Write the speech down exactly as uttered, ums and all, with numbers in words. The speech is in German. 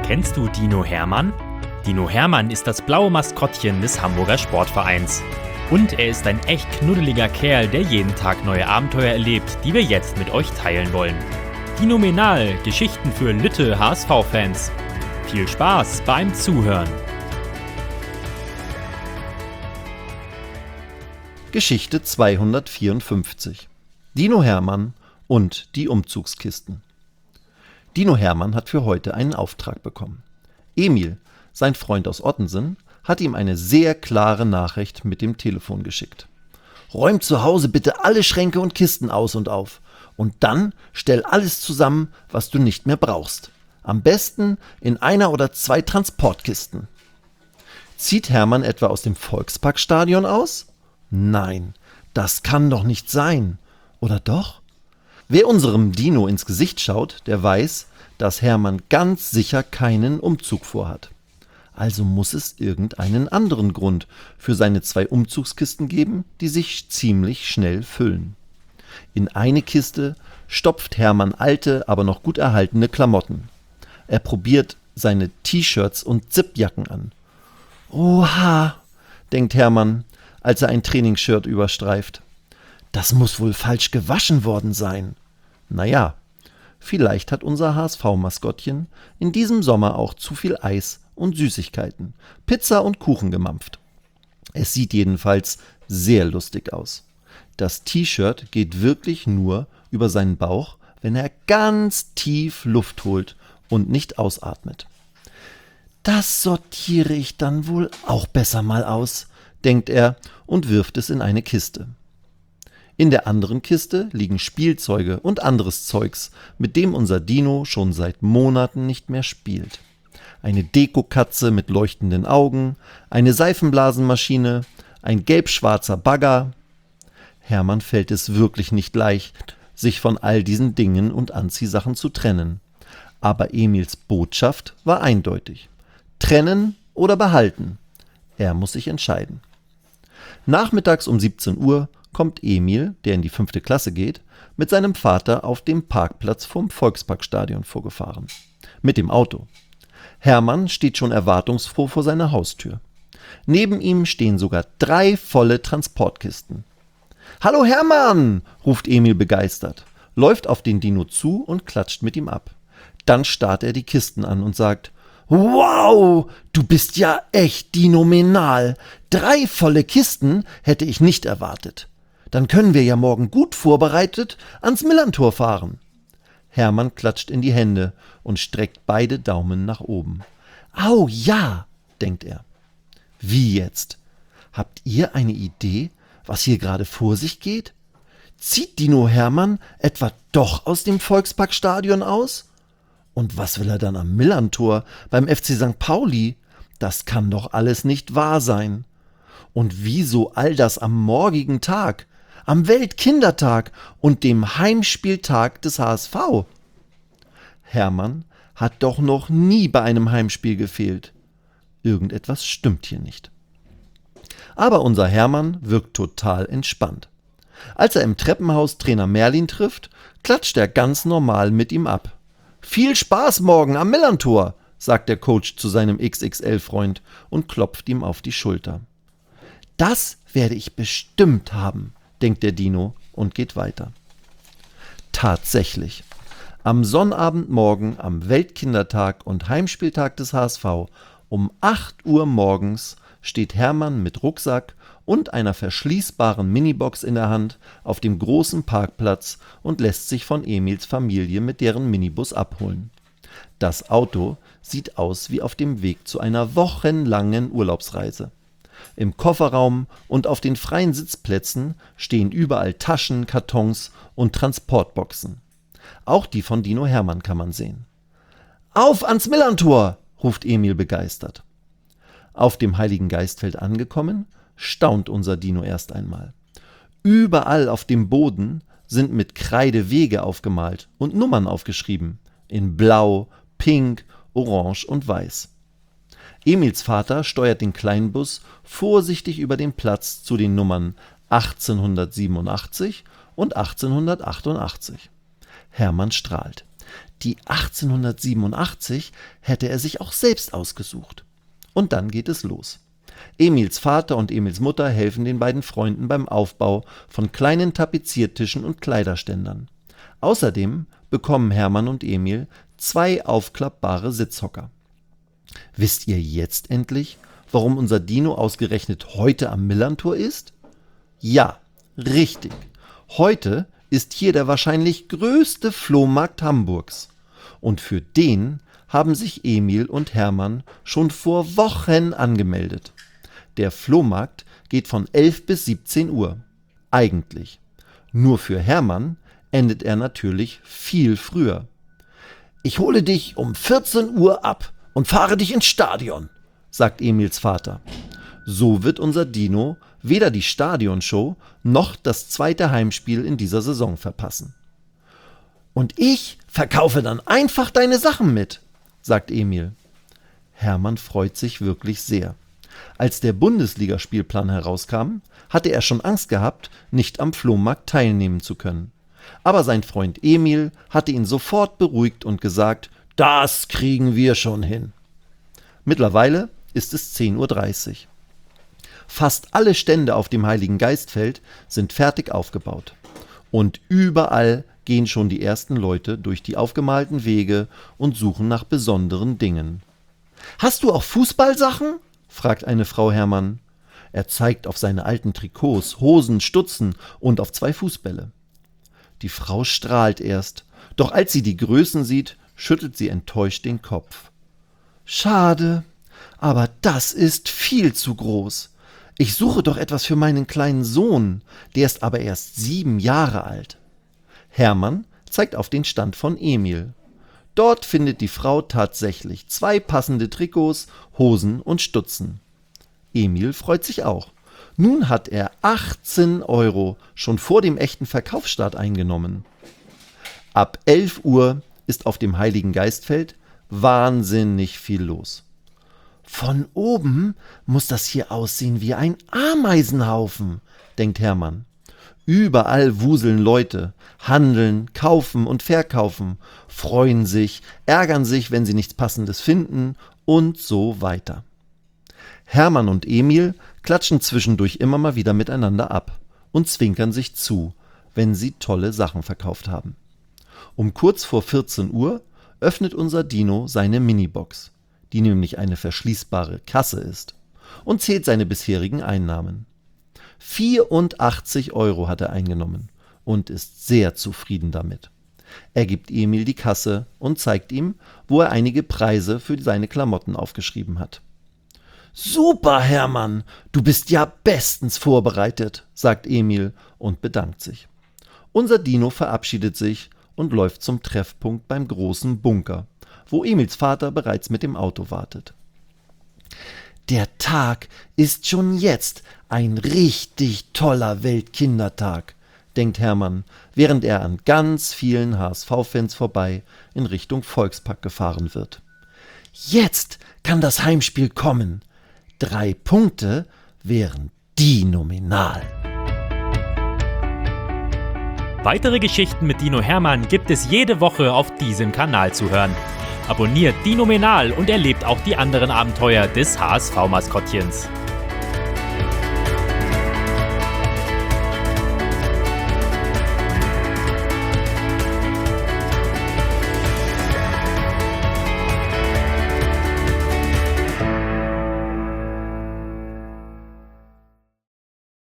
Kennst du Dino Hermann? Dino Hermann ist das blaue Maskottchen des Hamburger Sportvereins. Und er ist ein echt knuddeliger Kerl, der jeden Tag neue Abenteuer erlebt, die wir jetzt mit euch teilen wollen. Dinomenal, Geschichten für Lütte H S V-Fans. Viel Spaß beim Zuhören. Geschichte zweihundertvierundfünfzig. Dino Hermann und die Umzugskisten. Dino Hermann hat für heute einen Auftrag bekommen. Emil, sein Freund aus Ottensen, hat ihm eine sehr klare Nachricht mit dem Telefon geschickt. Räum zu Hause bitte alle Schränke und Kisten aus und auf. Und dann stell alles zusammen, was du nicht mehr brauchst. Am besten in einer oder zwei Transportkisten. Zieht Hermann etwa aus dem Volksparkstadion aus? Nein, das kann doch nicht sein. Oder doch? Wer unserem Dino ins Gesicht schaut, der weiß, dass Hermann ganz sicher keinen Umzug vorhat. Also muss es irgendeinen anderen Grund für seine zwei Umzugskisten geben, die sich ziemlich schnell füllen. In eine Kiste stopft Hermann alte, aber noch gut erhaltene Klamotten. Er probiert seine T-Shirts und Zipjacken an. Oha, denkt Hermann, als er ein Trainingsshirt überstreift. Das muss wohl falsch gewaschen worden sein. Naja, vielleicht hat unser H S V-Maskottchen in diesem Sommer auch zu viel Eis und Süßigkeiten, Pizza und Kuchen gemampft. Es sieht jedenfalls sehr lustig aus. Das T-Shirt geht wirklich nur über seinen Bauch, wenn er ganz tief Luft holt und nicht ausatmet. Das sortiere ich dann wohl auch besser mal aus, denkt er und wirft es in eine Kiste. In der anderen Kiste liegen Spielzeuge und anderes Zeugs, mit dem unser Dino schon seit Monaten nicht mehr spielt. Eine Dekokatze mit leuchtenden Augen, eine Seifenblasenmaschine, ein gelb-schwarzer Bagger. Hermann fällt es wirklich nicht leicht, sich von all diesen Dingen und Anziehsachen zu trennen. Aber Emils Botschaft war eindeutig. Trennen oder behalten. Er muss sich entscheiden. Nachmittags um siebzehn Uhr kommt Emil, der in die fünfte Klasse geht, mit seinem Vater auf dem Parkplatz vom Volksparkstadion vorgefahren. Mit dem Auto. Hermann steht schon erwartungsfroh vor seiner Haustür. Neben ihm stehen sogar drei volle Transportkisten. »Hallo Hermann«, ruft Emil begeistert, läuft auf den Dino zu und klatscht mit ihm ab. Dann starrt er die Kisten an und sagt, »Wow, du bist ja echt dinomenal. Drei volle Kisten hätte ich nicht erwartet. Dann können wir ja morgen gut vorbereitet ans Millerntor fahren.« Hermann klatscht in die Hände und streckt beide Daumen nach oben. »Au ja«, denkt er. »Wie jetzt? Habt ihr eine Idee, was hier gerade vor sich geht? Zieht Dino Hermann etwa doch aus dem Volksparkstadion aus? Und was will er dann am Millerntor beim F C Sankt Pauli? Das kann doch alles nicht wahr sein. Und wieso all das am morgigen Tag, am Weltkindertag und dem Heimspieltag des H S V? Hermann hat doch noch nie bei einem Heimspiel gefehlt. Irgendetwas stimmt hier nicht. Aber unser Hermann wirkt total entspannt. Als er im Treppenhaus Trainer Merlin trifft, klatscht er ganz normal mit ihm ab. »Viel Spaß morgen am Millerntor«, sagt der Coach zu seinem X X L-Freund und klopft ihm auf die Schulter. »Das werde ich bestimmt haben«, denkt der Dino und geht weiter. Tatsächlich. Am Sonnabendmorgen am Weltkindertag und Heimspieltag des H S V um acht Uhr morgens steht Hermann mit Rucksack und einer verschließbaren Minibox in der Hand auf dem großen Parkplatz und lässt sich von Emils Familie mit deren Minibus abholen. Das Auto sieht aus wie auf dem Weg zu einer wochenlangen Urlaubsreise. Im Kofferraum und auf den freien Sitzplätzen stehen überall Taschen, Kartons und Transportboxen. Auch die von Dino Hermann kann man sehen. »Auf ans Millerntor«, ruft Emil begeistert. Auf dem Heiligen Geistfeld angekommen, staunt unser Dino erst einmal. Überall auf dem Boden sind mit Kreide Wege aufgemalt und Nummern aufgeschrieben, in Blau, Pink, Orange und Weiß. Emils Vater steuert den Kleinbus vorsichtig über den Platz zu den Nummern achtzehnhundertsiebenundachtzig und achtzehnhundertachtundachtzig. Hermann strahlt. Die achtzehnhundertsiebenundachtzig hätte er sich auch selbst ausgesucht. Und dann geht es los. Emils Vater und Emils Mutter helfen den beiden Freunden beim Aufbau von kleinen Tapeziertischen und Kleiderständern. Außerdem bekommen Hermann und Emil zwei aufklappbare Sitzhocker. Wisst ihr jetzt endlich, warum unser Dino ausgerechnet heute am Millerntor ist? Ja, richtig. Heute ist hier der wahrscheinlich größte Flohmarkt Hamburgs. Und für den haben sich Emil und Hermann schon vor Wochen angemeldet. Der Flohmarkt geht von elf bis siebzehn Uhr. Eigentlich. Nur für Hermann endet er natürlich viel früher. Ich hole dich um vierzehn Uhr ab und fahre dich ins Stadion, sagt Emils Vater. So wird unser Dino weder die Stadionshow noch das zweite Heimspiel in dieser Saison verpassen. Und ich verkaufe dann einfach deine Sachen mit, sagt Emil. Hermann freut sich wirklich sehr. Als der Bundesligaspielplan herauskam, hatte er schon Angst gehabt, nicht am Flohmarkt teilnehmen zu können. Aber sein Freund Emil hatte ihn sofort beruhigt und gesagt, das kriegen wir schon hin. Mittlerweile ist es zehn Uhr dreißig. Fast alle Stände auf dem Heiligen Geistfeld sind fertig aufgebaut. Und überall gehen schon die ersten Leute durch die aufgemalten Wege und suchen nach besonderen Dingen. »Hast du auch Fußballsachen?« fragt eine Frau Hermann. Er zeigt auf seine alten Trikots, Hosen, Stutzen und auf zwei Fußbälle. Die Frau strahlt erst, doch als sie die Größen sieht, schüttelt sie enttäuscht den Kopf. »Schade, aber das ist viel zu groß. Ich suche doch etwas für meinen kleinen Sohn, der ist aber erst sieben Jahre alt.« Hermann zeigt auf den Stand von Emil. Dort findet die Frau tatsächlich zwei passende Trikots, Hosen und Stutzen. Emil freut sich auch. Nun hat er achtzehn Euro schon vor dem echten Verkaufsstart eingenommen. Ab elf Uhr ist auf dem Heiligen Geistfeld wahnsinnig viel los. Von oben muss das hier aussehen wie ein Ameisenhaufen, denkt Hermann. Überall wuseln Leute, handeln, kaufen und verkaufen, freuen sich, ärgern sich, wenn sie nichts Passendes finden und so weiter. Hermann und Emil klatschen zwischendurch immer mal wieder miteinander ab und zwinkern sich zu, wenn sie tolle Sachen verkauft haben. Um kurz vor vierzehn Uhr öffnet unser Dino seine Minibox, die nämlich eine verschließbare Kasse ist, und zählt seine bisherigen Einnahmen. vierundachtzig Euro hat er eingenommen und ist sehr zufrieden damit. Er gibt Emil die Kasse und zeigt ihm, wo er einige Preise für seine Klamotten aufgeschrieben hat. »Super, Hermann, du bist ja bestens vorbereitet«, sagt Emil und bedankt sich. Unser Dino verabschiedet sich und läuft zum Treffpunkt beim großen Bunker, wo Emils Vater bereits mit dem Auto wartet. »Der Tag ist schon jetzt ein richtig toller Weltkindertag«, denkt Hermann, während er an ganz vielen H S V-Fans vorbei in Richtung Volkspark gefahren wird. »Jetzt kann das Heimspiel kommen. Drei Punkte wären dinominal.« Weitere Geschichten mit Dino Hermann gibt es jede Woche auf diesem Kanal zu hören. Abonniert Dinominal und erlebt auch die anderen Abenteuer des H S V-Maskottchens.